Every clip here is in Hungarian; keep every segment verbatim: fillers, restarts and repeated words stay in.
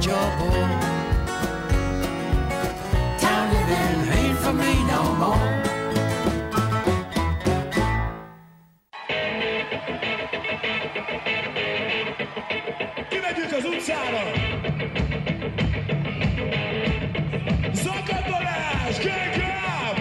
that you're poor. Town living ain't for me no more. Chi mi dice sul salo? Zoccolare, shake up!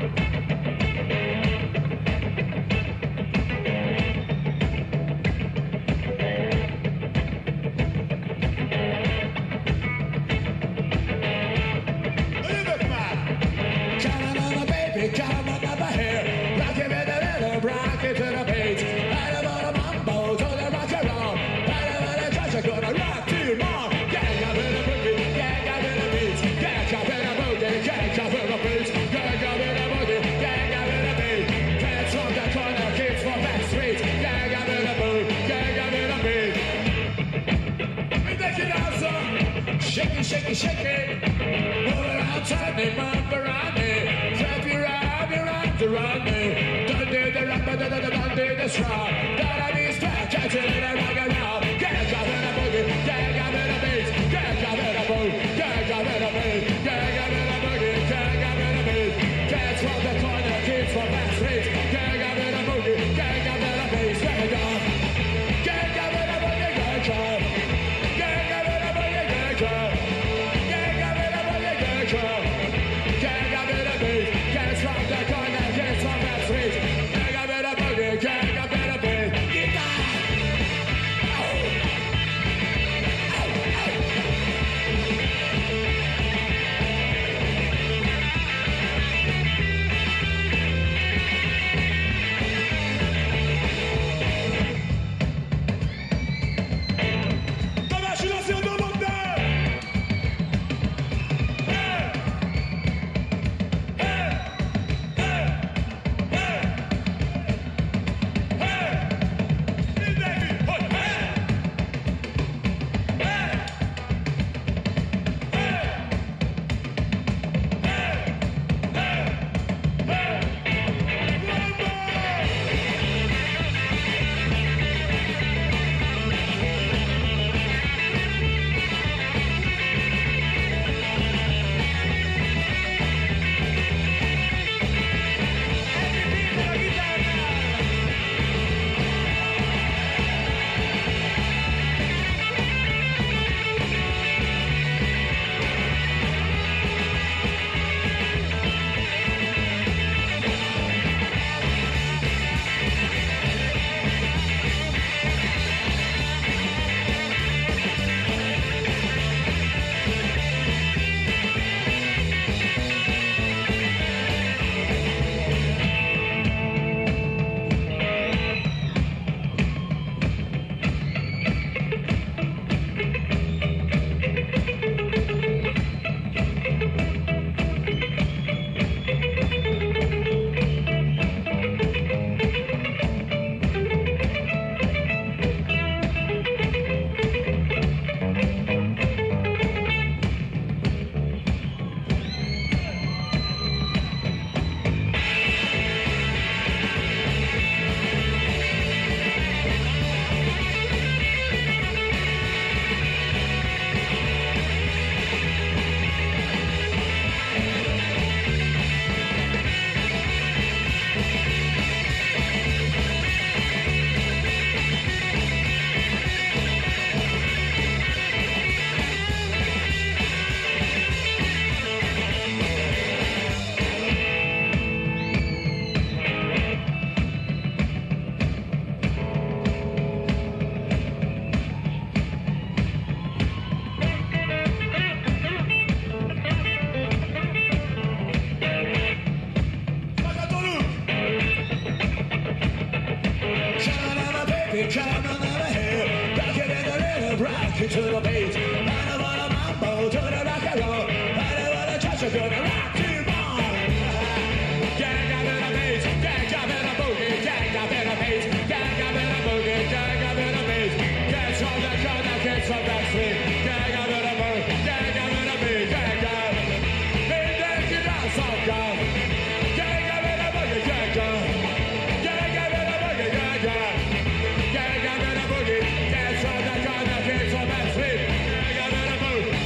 Come on over here, rock it with a little, rock it to the beat. I don't want a mambo to the rock and roll. I don't want a touch, I'm gonna rock you more. Gang up in the boogie, gang up in the beat. Gang up in the boogie, gang up in the beat. Gang up in the boogie, gang up in the beat. Kids from the corner, kids from back street. Gang up in the boogie, gang up in the beat. We take it awesome. Shake it, shake it, shake it. Move around, turn it, move around me. Around me, don't do the rap, don't do the don't do the straw. Gotta be strapped, catch it in a rock and roll. Get up in a boogie, get up in a beat, get up in a boogie, get up in a beat, get up in a boogie, get up in a beat. Kids from the corner, kids from back street, get up in a boogie, get up in a beat. Get up, get up in a boogie, get up, get up in a boogie, get up, get up in a boogie, get up, get up in a beat. Kids from the corner. To the beat, I don't want a mambo to the rock and roll. I don't want a touch, I'm gonna rock you more. Gang up in a beat, gang up in a boogie, gang up in a beat, gang up in a boogie, gang up in a beat. Kids from the corner, kids from the street, gang up in a boogie, gang up in a beat, gang up. Big day, get out, so go. Gang up in a boogie, gang up. Gang up in a boogie, gang up. Gang up in a boogie, kids from the corner, kids from the street, gang up in a boogie.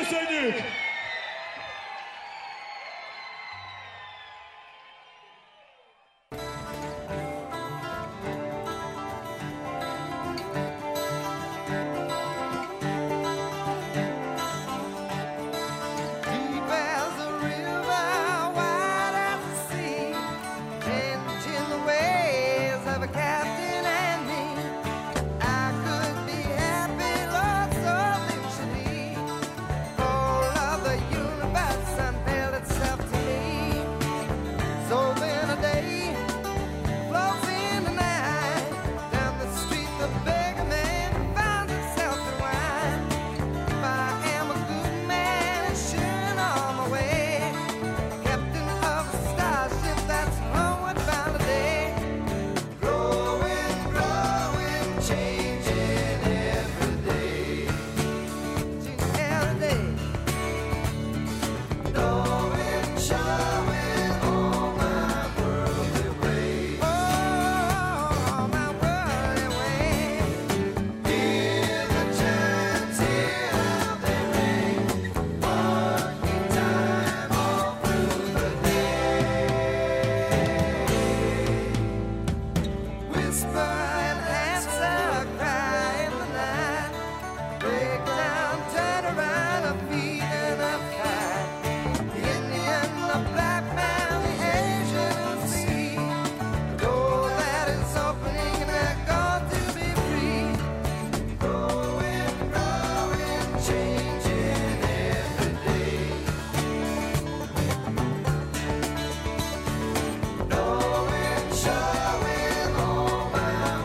Köszönjük! Showing all my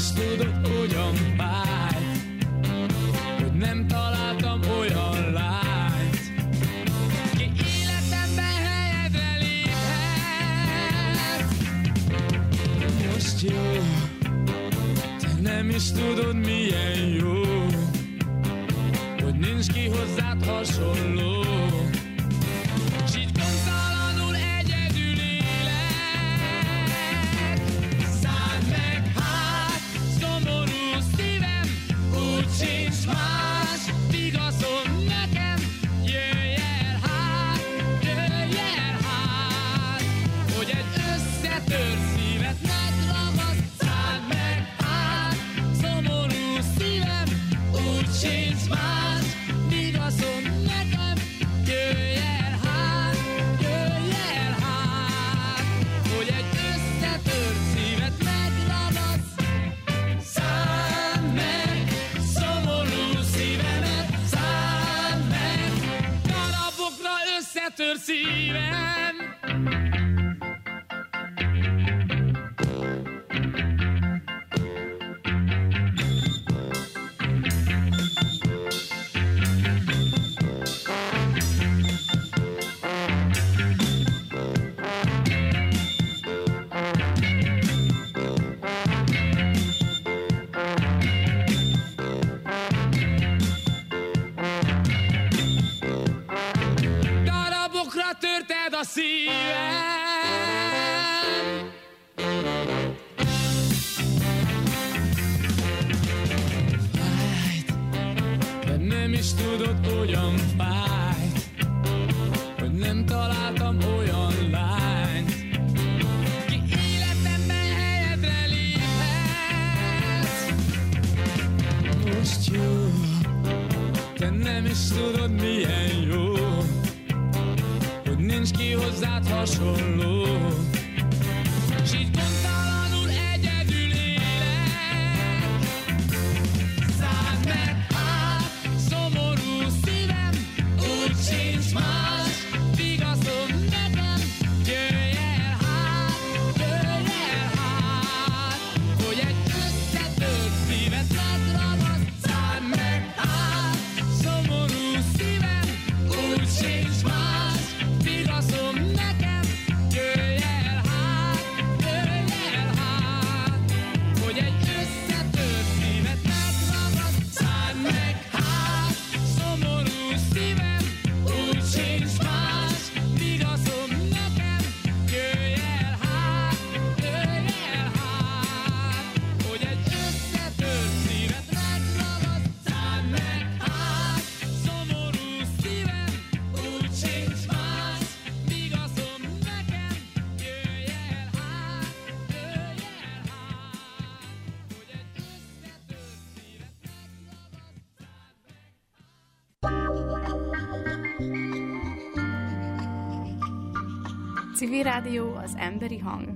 is tudod, hogyan fáj, hogy nem találtam olyan lányt, ki életemben helyedre léphet. Most jó, te nem is tudod, milyen jó, hogy nincs ki hozzád hasonló. S így gondtalanul egyedül élek. Szádd meg hát, szomorú szívem, úgy sincs más vigaszom nekem. Jöjj el hát, jöjj el hát, hogy egy összetört szívet megragasz. Szádd meg hát, szomorú szívem, úgy sincs más vigaszom nekem. Jöjj el hát, jöjj el hát, hogy egy összetört szívet megragasz. Szádd meg szomorú szívemet, szádd meg darabokra összetört szívem. Darabokra törted a szívem. Fájt, de nem is tudod, hogyan fájt, hogy nem találtam olyan lányt, ki életemben helyedre léphet. Most jó, te nem is tudod, milyen jó, hogy nincs ki hozzád hasonló. S így gondtalanul egyedül élek. Szádd meg hát, szomorú szívem, úgy sincs más vigaszom nekem. Jöjj el hát, jöjj el hát, hogy egy összetört szívet megragasz. Szádd meg hát, szomorú szívem, úgy sincs más vigaszom nekem. Jöjj el hát, jöjj el hát, hogy egy összetört szívet megragasz. Szádd meg hát, szomorú szívem, úgy sincs más vigaszom nekem. Jöjj el hát, jöjj el hát, hogy egy összetört szívet megragasz. Szádd meg hát, szomorú szívem, úgy sincs más vigaszom nekem. Jöjj el hát, jöjj el hát, hogy egy összetört szívet megragasz. Civil Rádió, az emberi hang.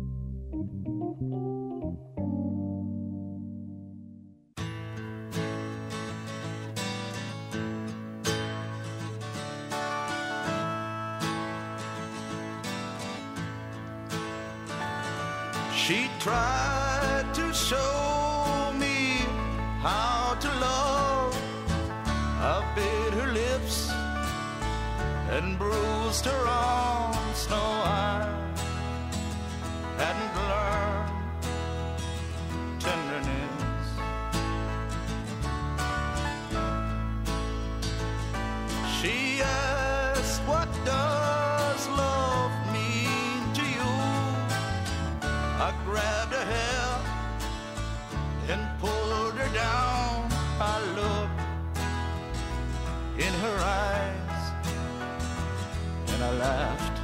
She tried to show me how to love. I bit her lips and bruised her arms. No, I hadn't learned tenderness. She asked, what does love mean to you? I grabbed her hair and pulled her down. I looked in her eyes and I laughed.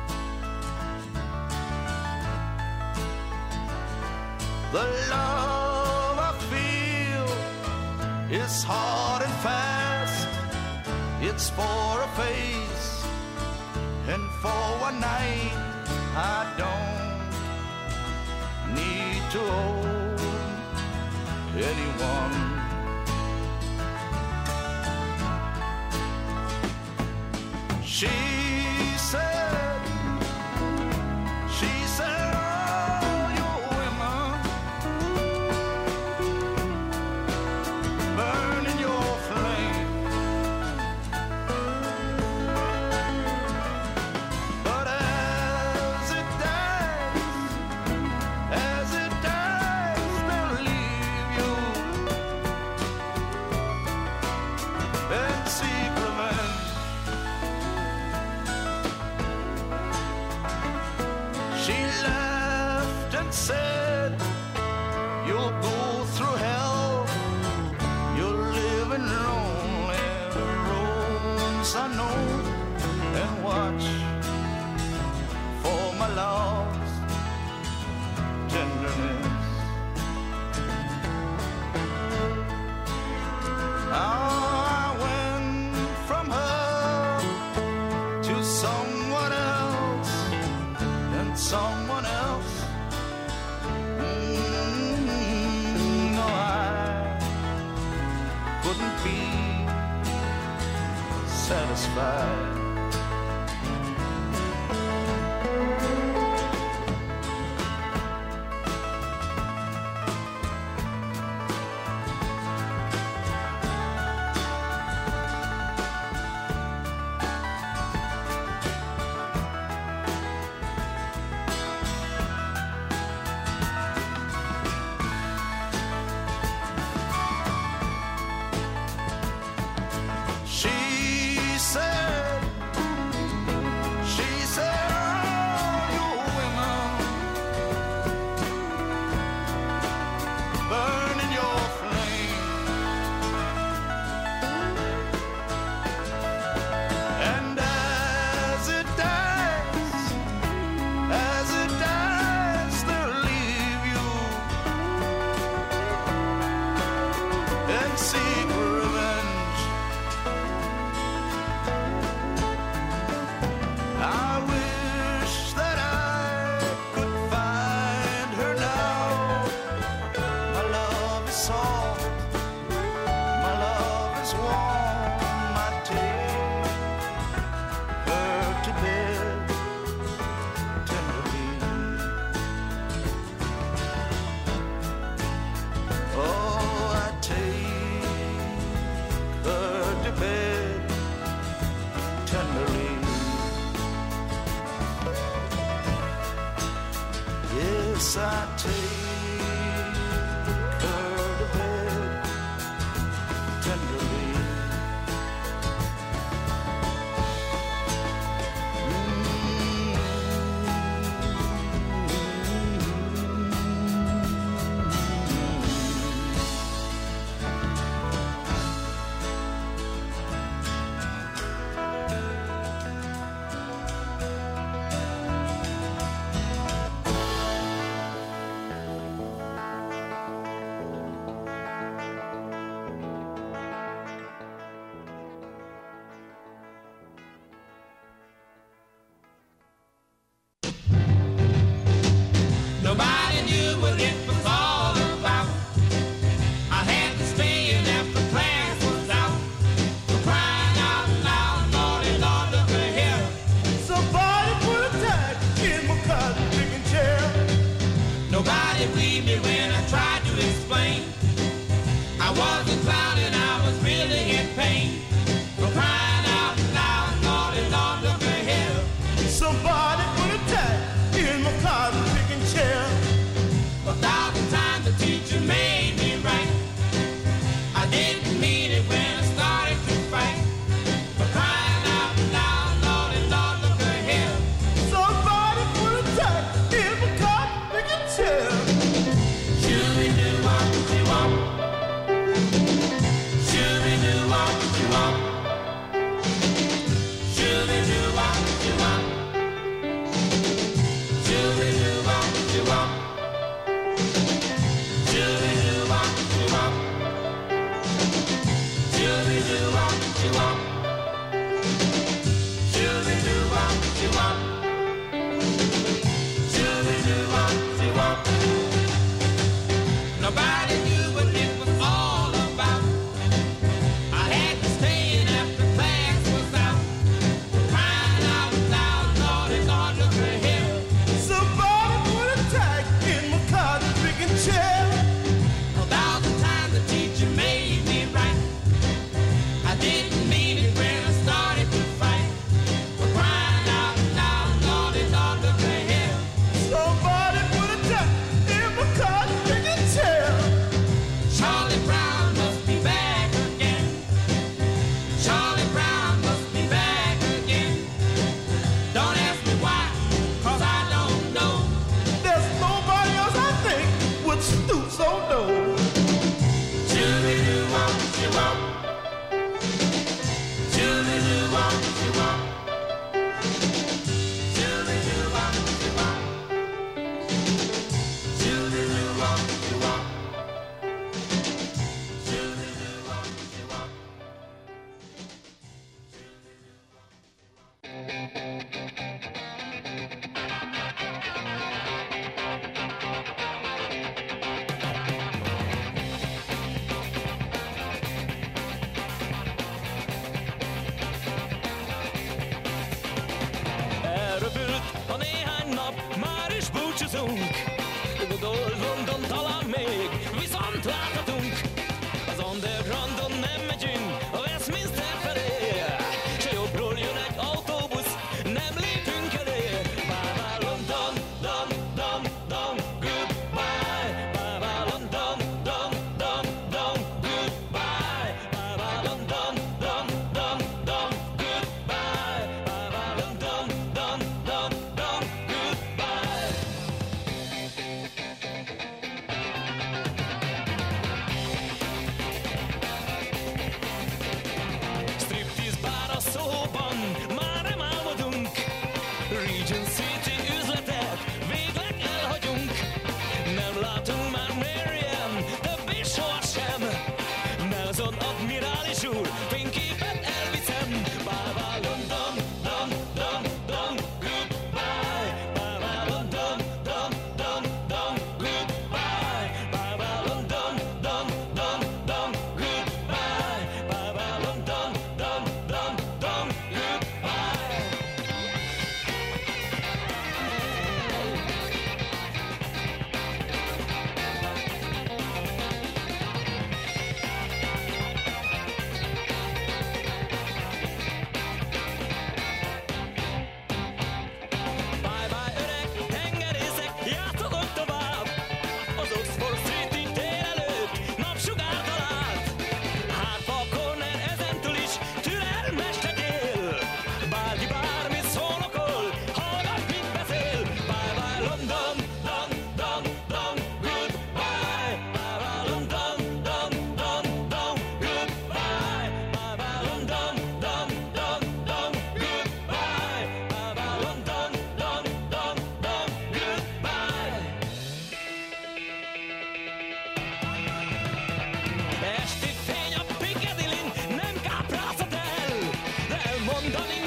The love I feel is hard and fast. It's for a face and for one night. I don't need to owe anyone. She said, she said, all your women satisfied.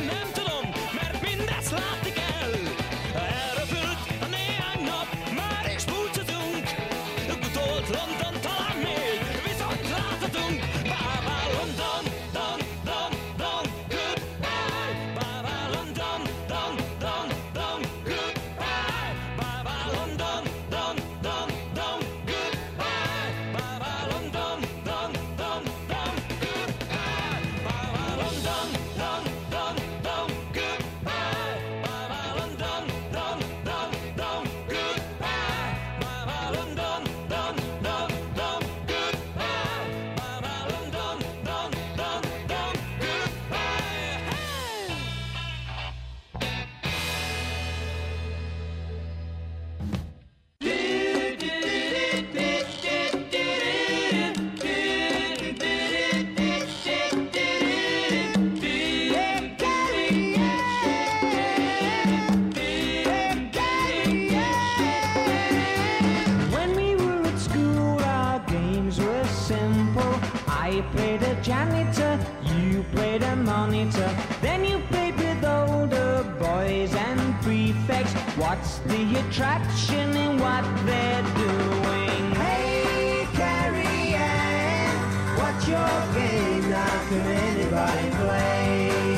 nem tudom, mert mindezt látni kell. Elröpült a néhány nap, már is búcsúzunk. Gutolt London talán még, viszont láthatunk. Bye bye London, don, don, don, goodbye. Bye bye London, don, don, don, goodbye. Bye bye London, don, don, don, goodbye. Bye bye London, don, don, don, goodbye. Bye bye London, don, don, don, goodbye. Bye bye London, don, don, don, goodbye. Bye bye London, don, don, don, goodbye. Bye bye London, don, don, don, goodbye. Hey! When we were at school, our games were simple. I played a janitor, you played a monitor. Then you played with older boys and prefects. What's the attraction in what they're doing? Hey, Carrie Ann, what's your game? Now can anybody play?